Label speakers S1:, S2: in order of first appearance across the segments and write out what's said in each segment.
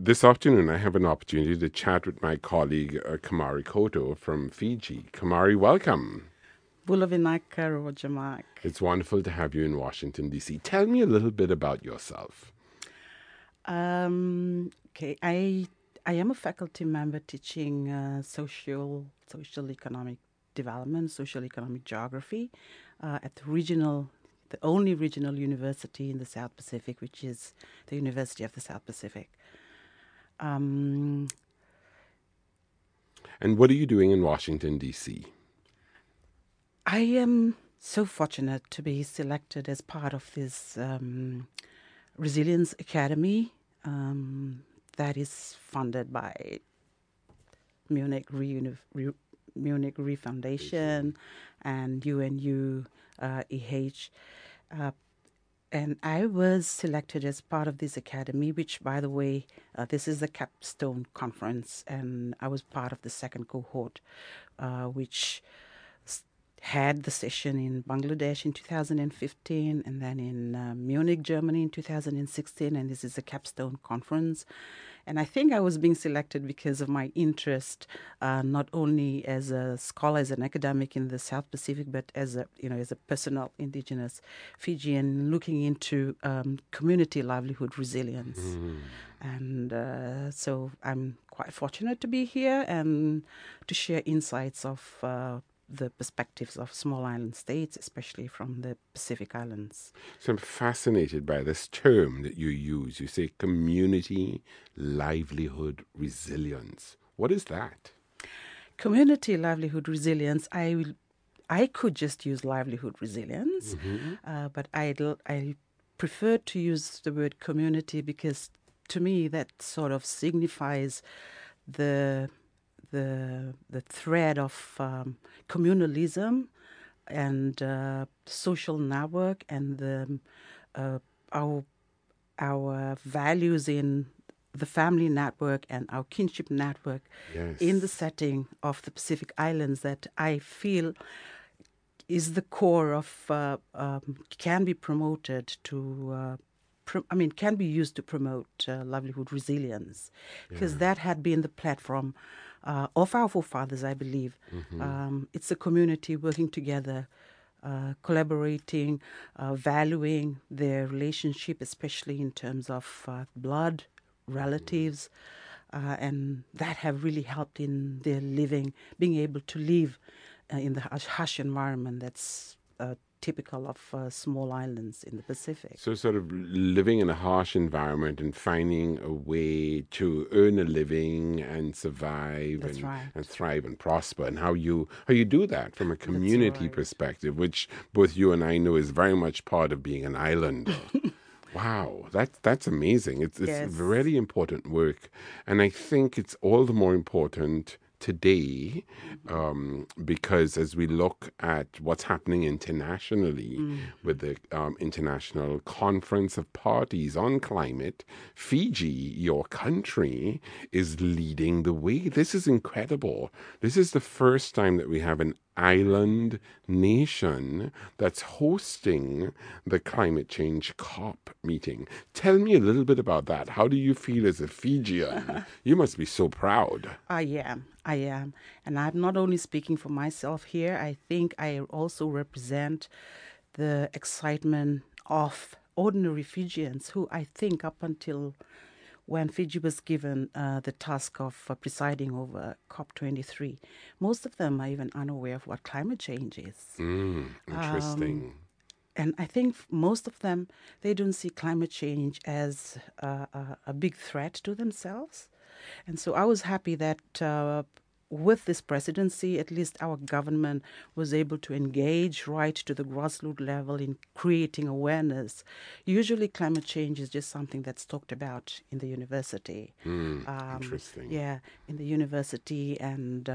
S1: This afternoon, I have an opportunity to chat with my colleague, Kamari Koto from Fiji. Kamari, welcome.
S2: Bulavinaka Rojamak.
S1: It's wonderful to have you in Washington, D.C. Tell me a little bit about yourself.
S2: Okay, I am a faculty member teaching social economic development, social economic geography at the only regional university in the South Pacific, which is the University of the South Pacific.
S1: And what are you doing in Washington, D.C.?
S2: I am so fortunate to be selected as part of this Resilience Academy that is funded by Munich Re Foundation and UNU EH. And I was selected as part of this academy, which, by the way, this is the capstone conference, and I was part of the second cohort, which had the session in Bangladesh in 2015 and then in Munich, Germany in 2016, and this is a capstone conference. And I think I was being selected because of my interest, not only as a scholar, as an academic in the South Pacific, but as a personal indigenous Fijian looking into community livelihood resilience. And so I'm quite fortunate to be here and to share insights of the perspectives of small island states, especially from the Pacific Islands.
S1: So I'm fascinated by this term that you use. You say community livelihood resilience. What is that?
S2: Community livelihood resilience, I could just use livelihood resilience, but I prefer to use the word community because to me that sort of signifies the thread of communalism and social network and our values in the family network and our kinship network in the setting of the Pacific Islands that I feel is the core of can be promoted to can be used to promote livelihood resilience, because that had been the platform of our forefathers, I believe. It's a community working together, collaborating, valuing their relationship, especially in terms of blood, relatives, and that have really helped in their living, being able to live in the harsh environment that's typical of small islands in the Pacific.
S1: So sort of living in a harsh environment and finding a way to earn a living and survive and thrive and prosper, and how you do that from a community perspective, which both you and I know is very much part of being an islander. Wow, that's amazing. It's very important work, and I think it's all the more important today because as we look at what's happening internationally with the International Conference of Parties on Climate, Fiji, your country, is leading the way. This is incredible. This is the first time that we have an island nation that's hosting the climate change COP meeting. Tell me a little bit about that. How do you feel as a Fijian? You must be so proud.
S2: I am. And I'm not only speaking for myself here, I think I also represent the excitement of ordinary Fijians who I think up until when Fiji was given the task of presiding over COP23, most of them are even unaware of what climate change is.
S1: Interesting.
S2: And I think most of them, they don't see climate change as a big threat to themselves. And so I was happy that with this presidency, at least our government was able to engage right to the grassroots level in creating awareness. Usually climate change is just something that's talked about in the university.
S1: Interesting.
S2: Yeah, in the university and,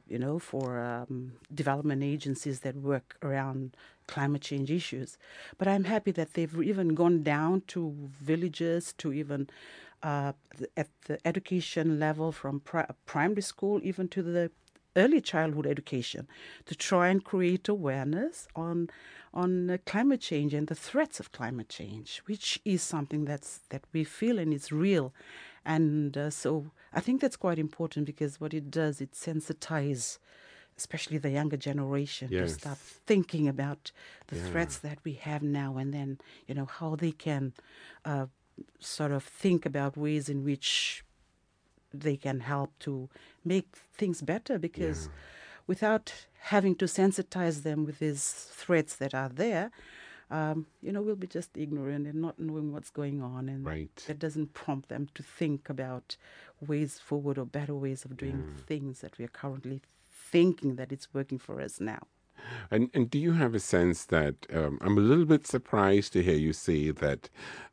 S2: for development agencies that work around climate change issues. But I'm happy that they've even gone down to villages, to even at the education level from primary school even to the early childhood education, to try and create awareness on climate change and the threats of climate change, which is something that we feel and is real. And so I think that's quite important, because what it does, it sensitizes especially the younger generation to start thinking about the threats that we have now, and then, how they can sort of think about ways in which they can help to make things better, because without having to sensitize them with these threats that are there, we'll be just ignorant and not knowing what's going on, and that doesn't prompt them to think about ways forward or better ways of doing things that we are currently thinking that it's working for us now.
S1: And do you have a sense that I'm a little bit surprised to hear you say that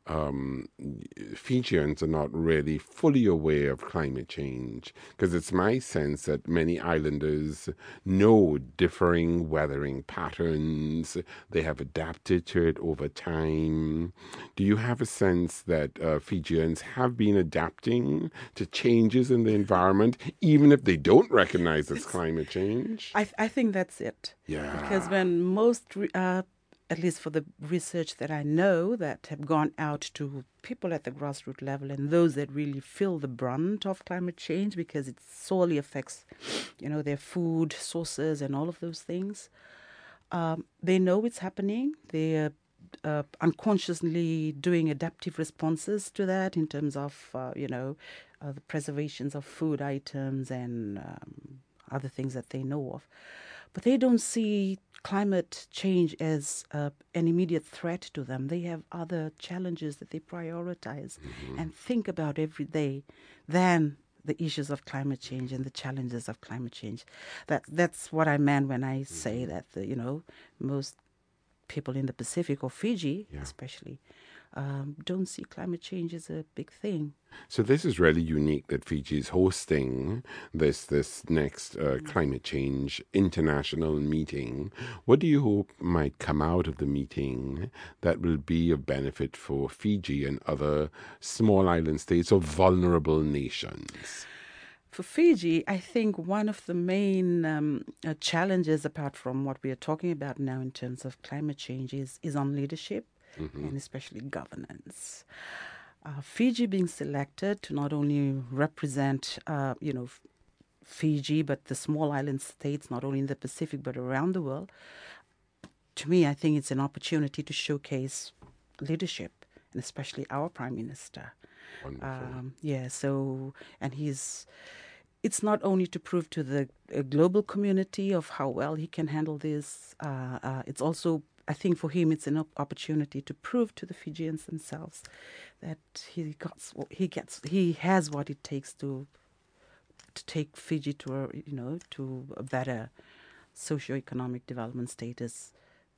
S1: Fijians are not really fully aware of climate change, because it's my sense that many islanders know differing weathering patterns. They have adapted to it over time. Do you have a sense that Fijians have been adapting to changes in the environment, even if they don't recognize it's climate change?
S2: I think that's it.
S1: Yeah.
S2: Because when most, at least for the research that I know, that have gone out to people at the grassroots level and those that really feel the brunt of climate change, because it sorely affects, their food sources and all of those things, they know it's happening. They're unconsciously doing adaptive responses to that in terms of, the preservations of food items and other things that they know of. But they don't see climate change as an immediate threat to them. They have other challenges that they prioritize and think about every day than the issues of climate change and the challenges of climate change. That's what I meant when I say that, most people in the Pacific, or Fiji especially, don't see climate change as a big thing.
S1: So this is really unique that Fiji is hosting this next climate change international meeting. What do you hope might come out of the meeting that will be of benefit for Fiji and other small island states or vulnerable nations?
S2: For Fiji, I think one of the main challenges, apart from what we are talking about now in terms of climate change, is on leadership and especially governance. Fiji being selected to not only represent, Fiji, but the small island states, not only in the Pacific, but around the world, to me, I think it's an opportunity to showcase leadership, and especially our Prime Minister. It's not only to prove to the global community of how well he can handle this, it's also, I think for him, it's an opportunity to prove to the Fijians themselves that he has what it takes to take Fiji to a better socioeconomic development status.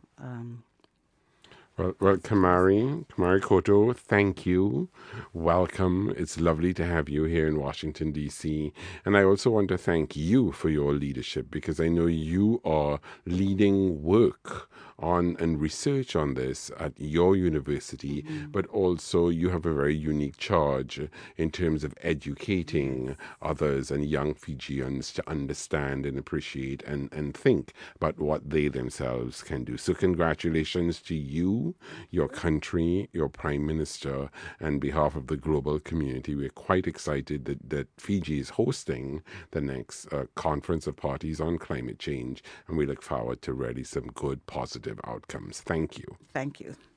S1: Well, Kamari Koto, thank you. Welcome. It's lovely to have you here in Washington, D.C. And I also want to thank you for your leadership, because I know you are leading work on and research on this at your university, but also you have a very unique charge in terms of educating others and young Fijians to understand and appreciate and think about what they themselves can do. So congratulations to you, your country, your Prime Minister, and on behalf of the global community. We're quite excited that Fiji is hosting the next Conference of Parties on Climate Change, and we look forward to really some good, positive outcomes. Thank you.
S2: Thank you.